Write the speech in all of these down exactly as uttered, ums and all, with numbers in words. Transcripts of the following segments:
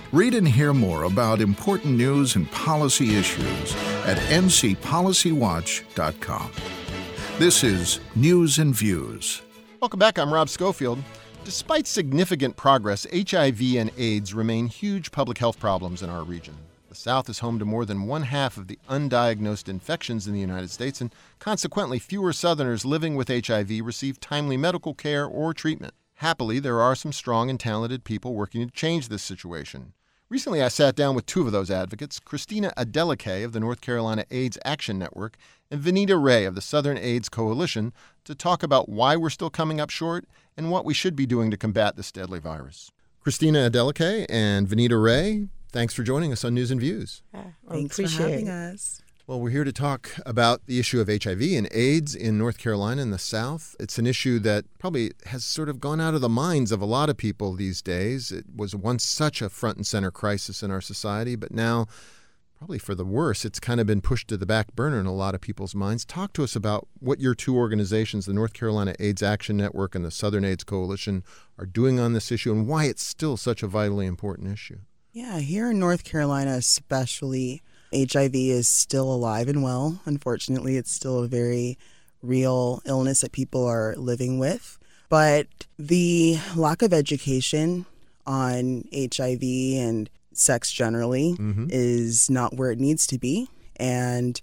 Read and hear more about important news and policy issues at n c policy watch dot com. This is News and Views. Welcome back. I'm Rob Schofield. Despite significant progress, H I V and AIDS remain huge public health problems in our region. The South is home to more than one half of the undiagnosed infections in the United States, and consequently, fewer Southerners living with H I V receive timely medical care or treatment. Happily, there are some strong and talented people working to change this situation. Recently, I sat down with two of those advocates, Christina Adeleke of the North Carolina AIDS Action Network and Vanita Ray of the Southern AIDS Coalition, to talk about why we're still coming up short and what we should be doing to combat this deadly virus. Christina Adeleke and Vanita Ray, thanks for joining us on News and Views. Uh, Thanks for having us. Well, we're here to talk about the issue of H I V and AIDS in North Carolina and the South. It's an issue that probably has sort of gone out of the minds of a lot of people these days. It was once such a front and center crisis in our society, but now, probably for the worse, it's kind of been pushed to the back burner in a lot of people's minds. Talk to us about what your two organizations, the North Carolina AIDS Action Network and the Southern AIDS Coalition, are doing on this issue and why it's still such a vitally important issue. Yeah, here in North Carolina especially, H I V is still alive and well. Unfortunately, it's still a very real illness that people are living with. But the lack of education on H I V and sex generally mm-hmm. is not where it needs to be. And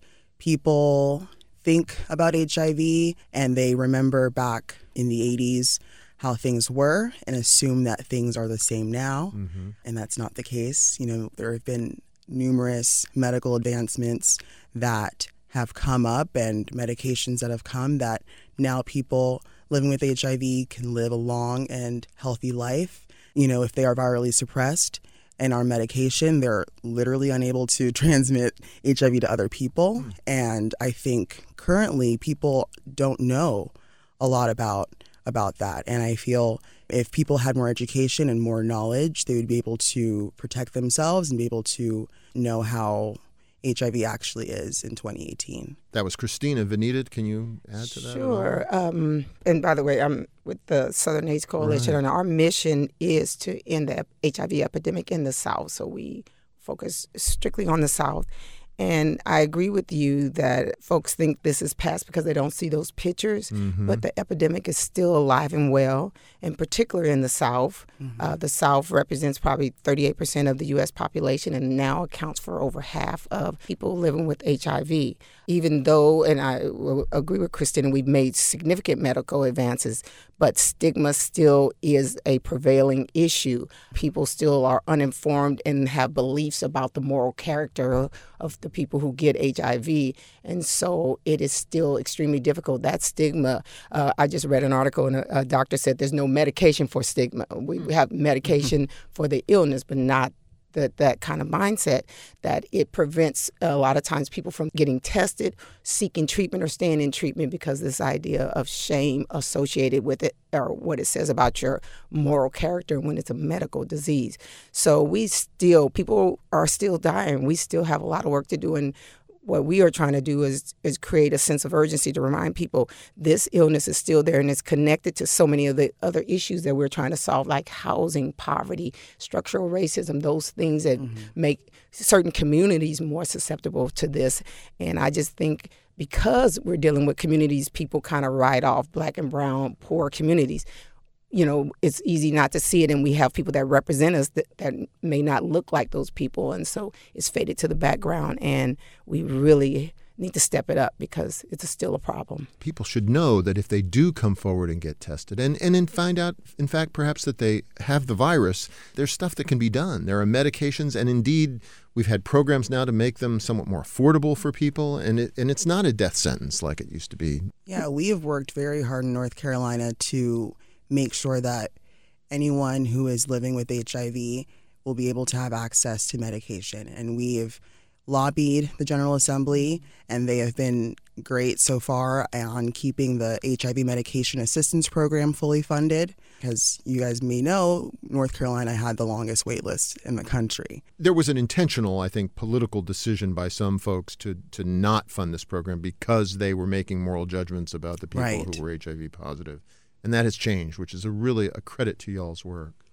people think about H I V and they remember back in the eighties how things were and assume that things are the same now. Mm-hmm. And that's not the case. You know, there have been numerous medical advancements that have come up and medications that have come that now people living with H I V can live a long and healthy life. You know, if they are virally suppressed and on medication, they're literally unable to transmit H I V to other people. Mm. And I think currently people don't know a lot about about that. And I feel if people had more education and more knowledge, they would be able to protect themselves and be able to know how H I V actually is in twenty eighteen. That was Christina. Vanita, can you add to that? Sure. Um, and by the way, I'm with the Southern AIDS Coalition, right. And our mission is to end the H I V epidemic in the South. So we focus strictly on the South. And I agree with you that folks think this is past because they don't see those pictures, mm-hmm. but the epidemic is still alive and well, in particular in the South. Mm-hmm. Uh, the South represents probably thirty-eight percent of the U S population and now accounts for over half of people living with H I V. Even though, and I will agree with Christina, we've made significant medical advances, but stigma still is a prevailing issue. People still are uninformed and have beliefs about the moral character of the people who get H I V. And so it is still extremely difficult. That stigma, uh, I just read an article and a, a doctor said there's no medication for stigma. We, we have medication for the illness, but not that that kind of mindset, that it prevents a lot of times people from getting tested, seeking treatment, or staying in treatment because this idea of shame associated with it, or what it says about your moral character when it's a medical disease. So we still, people are still dying. We still have a lot of work to do. And what we are trying to do is is create a sense of urgency to remind people this illness is still there and it's connected to so many of the other issues that we're trying to solve, like housing, poverty, structural racism, those things that mm-hmm. make certain communities more susceptible to this. And I just think because we're dealing with communities people kind of write off, Black and brown, poor communities, you know, it's easy not to see it, and we have people that represent us that, that may not look like those people, and so it's faded to the background, and we really need to step it up because it's still a problem. People should know that if they do come forward and get tested and, and then find out, in fact, perhaps that they have the virus, there's stuff that can be done. There are medications, and indeed, we've had programs now to make them somewhat more affordable for people, and it, and it's not a death sentence like it used to be. Yeah, we have worked very hard in North Carolina to make sure that anyone who is living with H I V will be able to have access to medication. And we have lobbied the General Assembly, and they have been great so far on keeping the H I V medication assistance program fully funded. Because you guys may know, North Carolina had the longest wait list in the country. There was an intentional, I think, political decision by some folks to, to not fund this program because they were making moral judgments about the people right. who were H I V positive. And that has changed, which is a really a credit to y'all's work.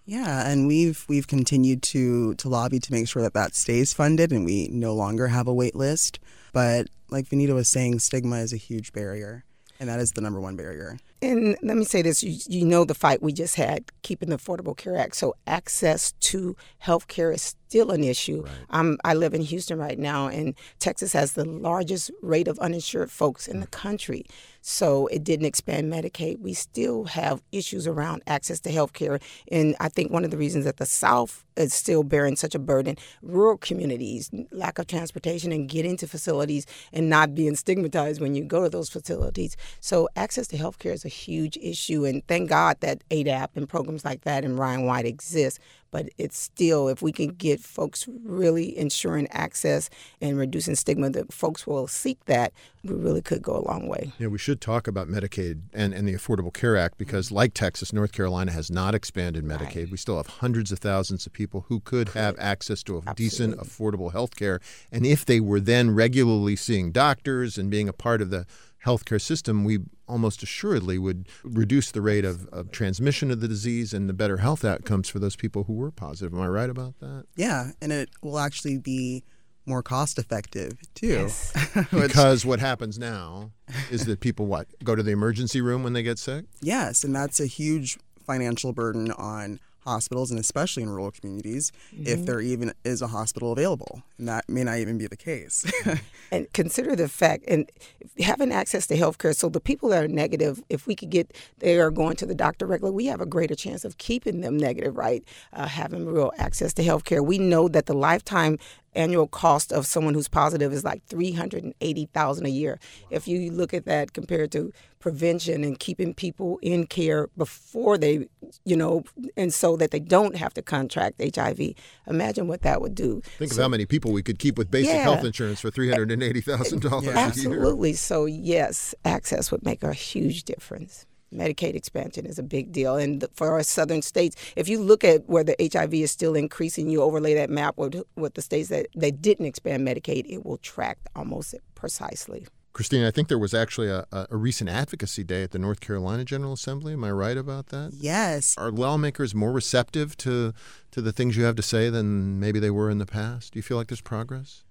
Yeah, and we've we've continued to to lobby to make sure that that stays funded and we no longer have a wait list. But like Vanita was saying, stigma is a huge barrier, and that is the number one barrier. And let me say this, you, you know the fight we just had, keeping the Affordable Care Act. So access to health care is still an issue. Right. Um, I live in Houston right now, and Texas has the largest rate of uninsured folks in the country. So it didn't expand Medicaid. We still have issues around access to health care. And I think one of the reasons that the South is still bearing such a burden, rural communities, lack of transportation and getting to facilities and not being stigmatized when you go to those facilities. So access to health care is a huge issue. And thank God that A D A P and programs like that and Ryan White exist. But it's still, if we can get folks really ensuring access and reducing stigma, that folks will seek that, we really could go a long way. Yeah, we should talk about Medicaid and, and the Affordable Care Act because, like Texas, North Carolina has not expanded Medicaid. Right. We still have hundreds of thousands of people who could have access to a Absolutely. decent, affordable health care. And if they were then regularly seeing doctors and being a part of the healthcare system, we almost assuredly would reduce the rate of, of transmission of the disease and the better health outcomes for those people who were positive. Am I right about that? Yeah, and it will actually be more cost effective too. Yes. Because what happens now is that people what go to the emergency room when they get sick? Yes, and that's a huge financial burden on hospitals, and especially in rural communities, mm-hmm. if there even is a hospital available. And that may not even be the case. And consider the fact, and having access to health care, so the people that are negative, if we could get, they are going to the doctor regularly, we have a greater chance of keeping them negative, right? Uh, having real access to health care. We know that the lifetime annual cost of someone who's positive is like three hundred eighty thousand dollars a year. Wow. If you look at that compared to prevention and keeping people in care before they, you know, and so that they don't have to contract H I V, imagine what that would do. Think so, of how many people we could keep with basic yeah. health insurance for three hundred eighty thousand dollars yeah. a year. Absolutely. So yes, access would make a huge difference. Medicaid expansion is a big deal. And for our southern states, if you look at where the H I V is still increasing, you overlay that map with, with the states that they didn't expand Medicaid, it will track almost precisely. Christine, I think there was actually a, a recent advocacy day at the North Carolina General Assembly. Am I right about that? Yes. Are lawmakers more receptive to, to the things you have to say than maybe they were in the past? Do you feel like there's progress?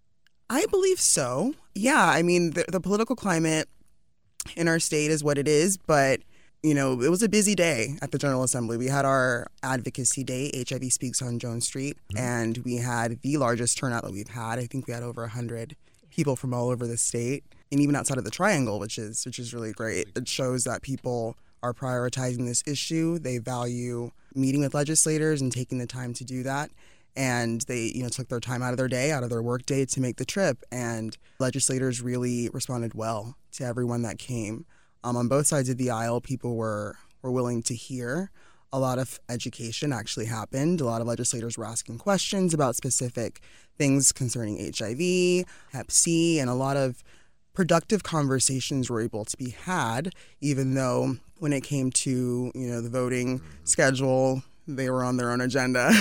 I believe so. Yeah, I mean, the, the political climate in our state is what it is, but, you know, it was a busy day at the General Assembly. We had our advocacy day, H I V Speaks on Jones Street, mm-hmm. and we had the largest turnout that we've had. I think we had over one hundred people from all over the state, and even outside of the Triangle, which is which is really great. It shows that people are prioritizing this issue. They value meeting with legislators and taking the time to do that. And they, you know, took their time out of their day, out of their work day to make the trip. And legislators really responded well to everyone that came. Um, on both sides of the aisle, people were, were willing to hear. A lot of education actually happened. A lot of legislators were asking questions about specific things concerning H I V, Hep C, and a lot of productive conversations were able to be had, even though when it came to, you know, the voting schedule, they were on their own agenda.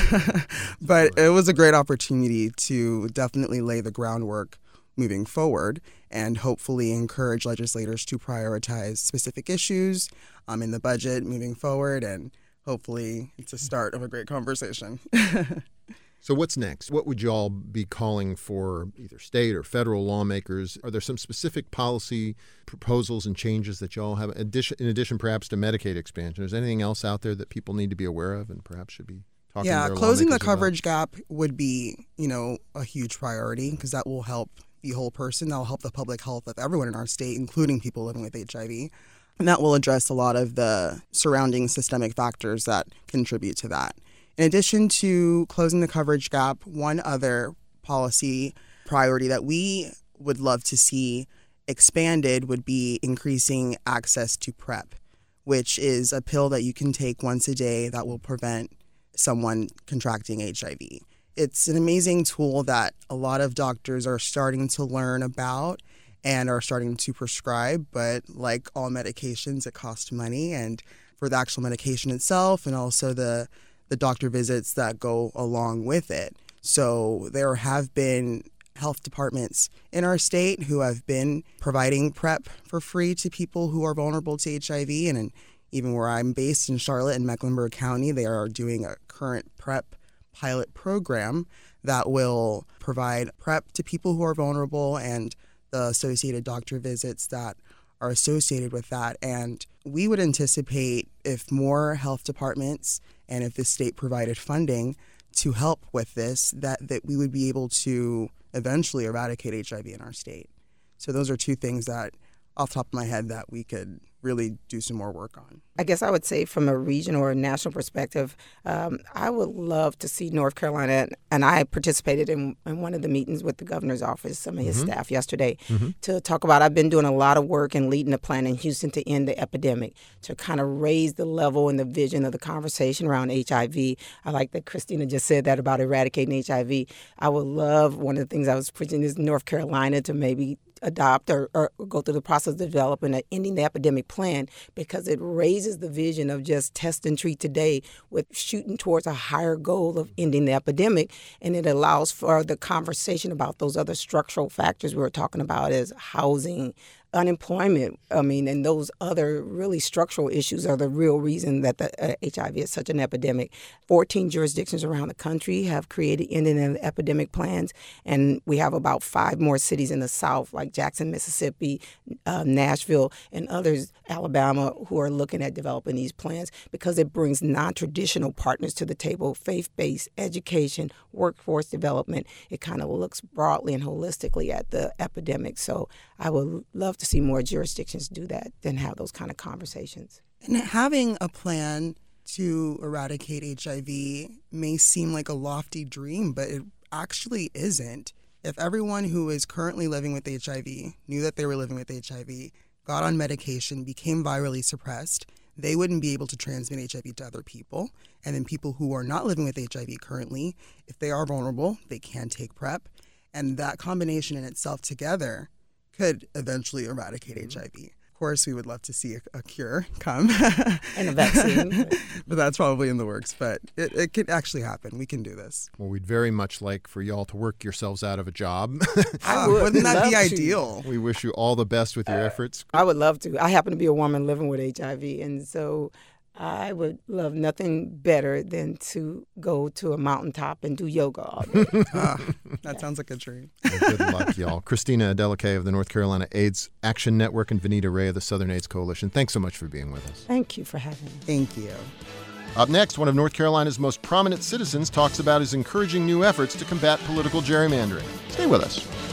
But it was a great opportunity to definitely lay the groundwork moving forward and hopefully encourage legislators to prioritize specific issues um, in the budget moving forward. And hopefully it's a start of a great conversation. So what's next? What would you all be calling for either state or federal lawmakers? Are there some specific policy proposals and changes that you all have, in addition perhaps to Medicaid expansion? Is there anything else out there that people need to be aware of and perhaps should be talking yeah, to their closing the lawmakers coverage about? gap would be, you know, a huge priority because that will help the whole person. That will help the public health of everyone in our state, including people living with H I V. And that will address a lot of the surrounding systemic factors that contribute to that. In addition to closing the coverage gap, one other policy priority that we would love to see expanded would be increasing access to PrEP, which is a pill that you can take once a day that will prevent someone contracting H I V. It's an amazing tool that a lot of doctors are starting to learn about and are starting to prescribe, but like all medications, it costs money, and for the actual medication itself and also the the doctor visits that go along with it. So there have been health departments in our state who have been providing PrEP for free to people who are vulnerable to H I V. And, even where I'm based in Charlotte in Mecklenburg County, they are doing a current PrEP pilot program that will provide PrEP to people who are vulnerable and the associated doctor visits that are associated with that. And we would anticipate if more health departments and if the state provided funding to help with this, that, that we would be able to eventually eradicate H I V in our state. So those are two things that, off the top of my head, that we could really do some more work on. I guess I would say from a regional or national perspective, um, I would love to see North Carolina, and I participated in, in one of the meetings with the governor's office, some of his mm-hmm. staff yesterday, mm-hmm. to talk about, I've been doing a lot of work and leading a plan in Houston to end the epidemic, to kind of raise the level and the vision of the conversation around H I V. I like that Christina just said that about eradicating H I V. I would love, one of the things I was preaching is North Carolina to maybe adopt or, or go through the process of developing an ending the epidemic plan, because it raises the vision of just test and treat today with shooting towards a higher goal of ending the epidemic. And it allows for the conversation about those other structural factors we were talking about as housing, unemployment, I mean, and those other really structural issues are the real reason that the uh, H I V is such an epidemic. fourteen jurisdictions around the country have created ending the epidemic plans, and we have about five more cities in the South, like Jackson, Mississippi, uh, Nashville, and others, Alabama, who are looking at developing these plans, because it brings non-traditional partners to the table, faith-based education, workforce development. It kind of looks broadly and holistically at the epidemic. So I would love to see more jurisdictions do that than have those kind of conversations. And having a plan to eradicate H I V may seem like a lofty dream, but it actually isn't. If everyone who is currently living with H I V knew that they were living with H I V, got on medication, became virally suppressed, they wouldn't be able to transmit H I V to other people. And then people who are not living with H I V currently, if they are vulnerable, they can take PrEP. And that combination in itself together could eventually eradicate H I V. Of course, we would love to see a, a cure come. And a vaccine. But that's probably in the works. But it, it could actually happen. We can do this. Well, we'd very much like for y'all to work yourselves out of a job. I would Wouldn't that be to. ideal? We wish you all the best with your uh, efforts. I would love to. I happen to be a woman living with H I V, and so I would love nothing better than to go to a mountaintop and do yoga all day. uh, that yeah. sounds like a dream. Well, good luck, y'all. Christina Adeleke of the North Carolina AIDS Action Network and Vanita Ray of the Southern AIDS Coalition, thanks so much for being with us. Thank you for having me. Thank you. Up next, one of North Carolina's most prominent citizens talks about his encouraging new efforts to combat political gerrymandering. Stay with us.